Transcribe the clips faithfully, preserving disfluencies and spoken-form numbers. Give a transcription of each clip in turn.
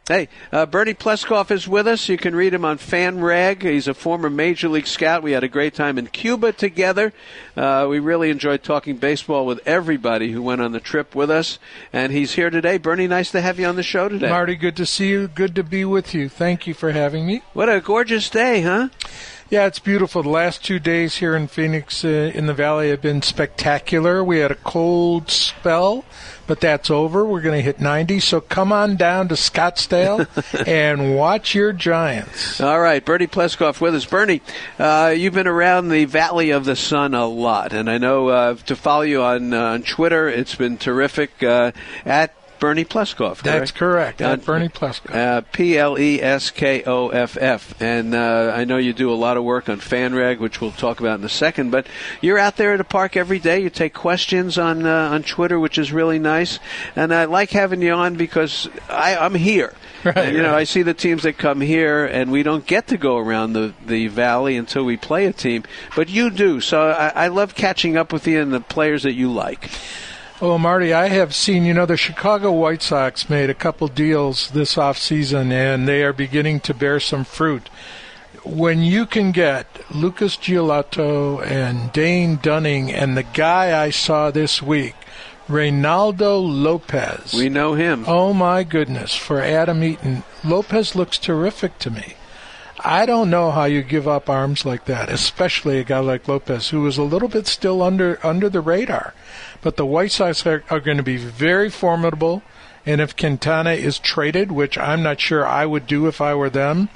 Hey, uh, Bernie Pleskoff is with us. You can read him on FanRag. He's a former Major League scout. We had a great time in Cuba together. Uh, we really enjoyed talking baseball with everybody who went on the trip with us. And he's here today. Bernie, nice to have you on the show today. Marty, good to see you. Good to be with you. Thank you for having me. What a gorgeous day, huh? Yeah, it's beautiful. The last two days here in Phoenix uh, in the Valley have been spectacular. We had a cold spell, but that's over. We're going to hit ninety, so come on down to Scottsdale and watch your Giants. All right, Bernie Pleskoff with us. Bernie, uh, you've been around the Valley of the Sun a lot, and I know uh, to follow you on, uh, on Twitter, it's been terrific uh, at Bernie Pleskoff, correct? That's correct, at uh, Bernie Pleskoff. Uh, P L E S K O F F. And uh, I know you do a lot of work on FanRag, which we'll talk about in a second. But you're out there at the park every day. You take questions on uh, on Twitter, which is really nice. And I like having you on because I, I'm here. Right, and, you know, right. I see the teams that come here, and we don't get to go around the, the Valley until we play a team. But you do. So I, I love catching up with you and the players that you like. Well, Marty, I have seen, you know, the Chicago White Sox made a couple deals this offseason, and they are beginning to bear some fruit. When you can get Lucas Giolito and Dane Dunning and the guy I saw this week, Reynaldo Lopez. We know him. Oh, my goodness, for Adam Eaton. Lopez looks terrific to me. I don't know how you give up arms like that, especially a guy like Lopez, who is a little bit still under under the radar. But the White Sox are, are going to be very formidable, and if Quintana is traded, which I'm not sure I would do if I were them,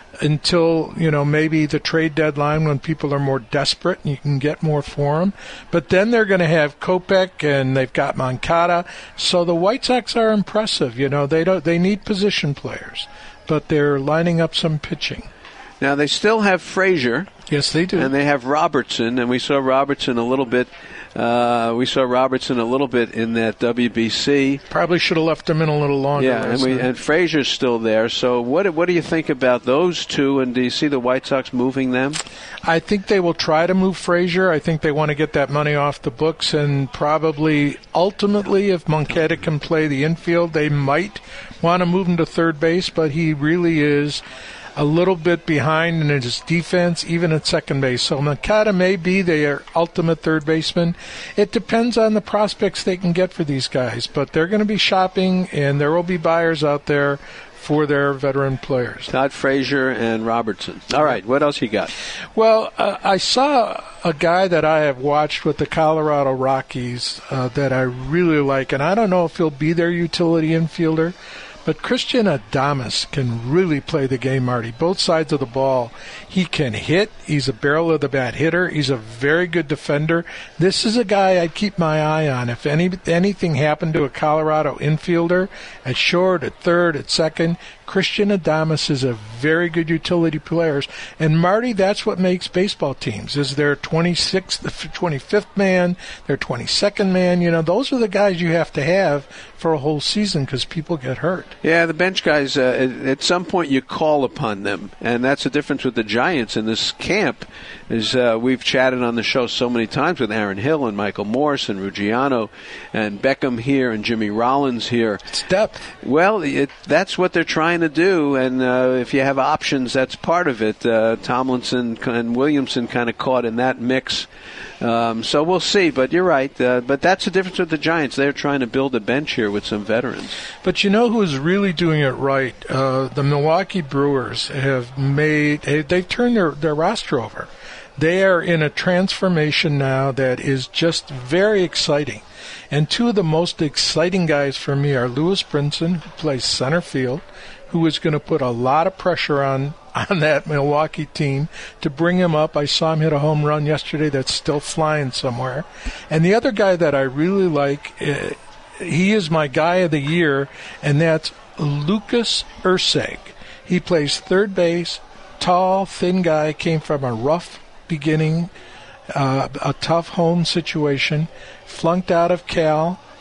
until, you know, maybe the trade deadline when people are more desperate and you can get more for them. But then they're going to have Kopech, and they've got Moncada. So the White Sox are impressive. You know, they don't they need position players, but they're lining up some pitching. Now, they still have Frazier. Yes, they do. And they have Robertson, and we saw Robertson a little bit. Uh, we saw Robertson a little bit in that W B C. Probably should have left him in a little longer. Yeah, and, we, and Frazier's still there. So what what do you think about those two, and do you see the White Sox moving them? I think they will try to move Frazier. I think they want to get that money off the books, and probably ultimately, if Moncada can play the infield, they might want to move him to third base, but he really is a little bit behind in his defense, even at second base. So Moncada may be their ultimate third baseman. It depends on the prospects they can get for these guys, but they're going to be shopping, and there will be buyers out there for their veteran players. Todd Frazier and Robertson. All right, what else you got? Well, uh, I saw a guy that I have watched with the Colorado Rockies uh, that I really like, and I don't know if he'll be their utility infielder, but Christian Adames can really play the game, Marty. Both sides of the ball. He can hit. He's a barrel-of-the-bat hitter. He's a very good defender. This is a guy I'd keep my eye on. If any anything happened to a Colorado infielder, at short, at third, at second, Christian Adames is a very good utility player. And, Marty, that's what makes baseball teams, is their twenty-sixth, twenty-fifth man, their twenty-second man. You know, those are the guys you have to have for a whole season because people get hurt. Yeah, the bench guys, uh, at, at some point you call upon them, and that's the difference with the Giants in this camp. Is uh, we've chatted on the show so many times with Aaron Hill and Michael Morse and Ruggiano and Beckham here and Jimmy Rollins here. It's depth. Well, it, that's what they're trying to do, and uh, if you have options, that's part of it. Uh, Tomlinson and Williamson kind of caught in that mix. Um, so we'll see, but you're right. Uh, but that's the difference with the Giants. They're trying to build a bench here with some veterans. But you know who's really doing it right? Uh, the Milwaukee Brewers have made, they've turned their, their roster over. They are in a transformation now that is just very exciting. And two of the most exciting guys for me are Lewis Brinson, who plays center field, who is going to put a lot of pressure on on that Milwaukee team to bring him up. I saw him hit a home run yesterday that's still flying somewhere. And the other guy that I really like, uh, he is my guy of the year, and that's Lucas Erceg. He plays third base, tall, thin guy, came from a rough beginning, uh, a tough home situation, flunked out of Cal,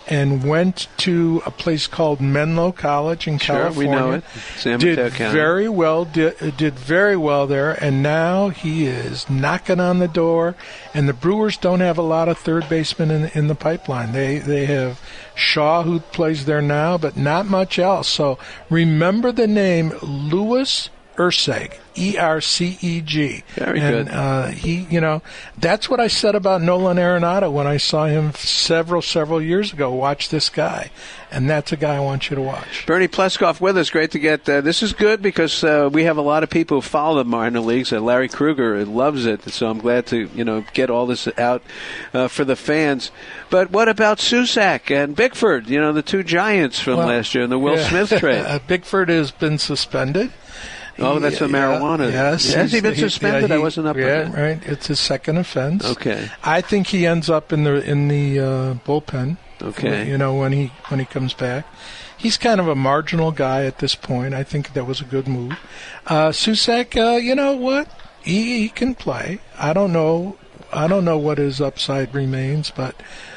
and went to a place called Menlo College in sure, California. we know it. San Mateo did County. very well. Did, did very well there, and now he is knocking on the door. And the Brewers don't have a lot of third basemen in in the pipeline. They they have Shaw, who plays there now, but not much else. So remember the name Louis Erceg, E R C E G. Very and, good. Uh, he, you know, that's what I said about Nolan Arenado when I saw him several, several years ago. Watch this guy. And that's a guy I want you to watch. Bernie Pleskoff with us. Great to get uh, this is good because uh, we have a lot of people who follow the minor leagues. Uh, Larry Krueger loves it, so I'm glad to you know get all this out uh, for the fans. But what about Susac and Bickford? You know, the two giants from well, last year in the Will yeah. Smith trade. Bickford has been suspended. Oh, that's the marijuana. Yeah, yes. Has he been he, suspended? Yeah, he, I wasn't up yeah, on that. right. It's his second offense. Okay. I think he ends up in the in the uh, bullpen. Okay. You know, when he when he comes back. He's kind of a marginal guy at this point. I think that was a good move. Uh, Susac, uh, you know what? He, he can play. I don't know. I don't know what his upside remains, but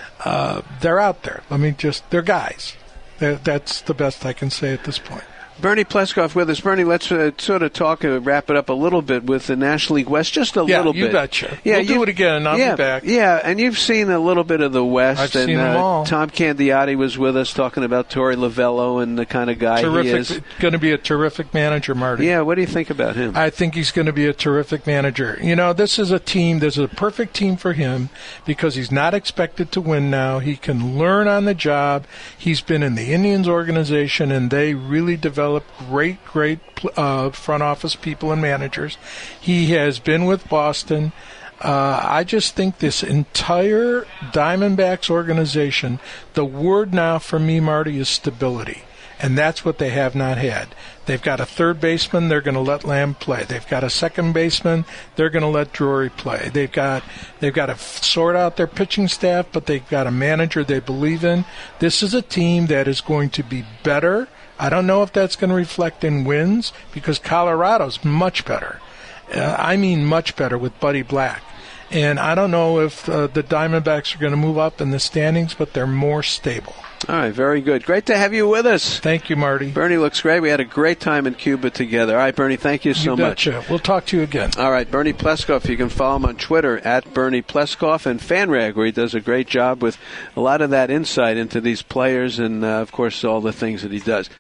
uh, they're out there. I mean, just they're guys. They're, that's the best I can say at this point. Bernie Pleskoff with us. Bernie, let's uh, sort of talk, uh, wrap it up a little bit with the National League West, just a yeah, little you bit. Betcha. Yeah, we'll do it again. I'll yeah, be back. Yeah, and you've seen a little bit of the West. I've and, seen them uh, all. Tom Candiotti was with us talking about Torey Lovello and the kind of guy terrific, he is. Going to be a terrific manager, Marty. Yeah, what do you think about him? I think he's going to be a terrific manager. You know, this is a team, this is a perfect team for him because he's not expected to win now. He can learn on the job. He's been in the Indians organization, and they really develop great, great uh, front office people and managers. He has been with Boston. Uh, I just think this entire Diamondbacks organization, the word now for me, Marty, is stability. And that's what they have not had. They've got a third baseman, they're going to let Lamb play. They've got a second baseman, they're going to let Drury play. They've got they've got to sort out their pitching staff, but they've got a manager they believe in. This is a team that is going to be better. I don't know if that's going to reflect in wins because Colorado's much better. Uh, I mean much better with Buddy Black. And I don't know if uh, the Diamondbacks are going to move up in the standings, but they're more stable. All right, very good. Great to have you with us. Thank you, Marty. Bernie looks great. We had a great time in Cuba together. All right, Bernie, thank you so you betcha. much. We'll talk to you again. All right, Bernie Pleskoff. You can follow him on Twitter at Bernie Pleskoff and FanRag, where he does a great job with a lot of that insight into these players and, uh, of course, all the things that he does.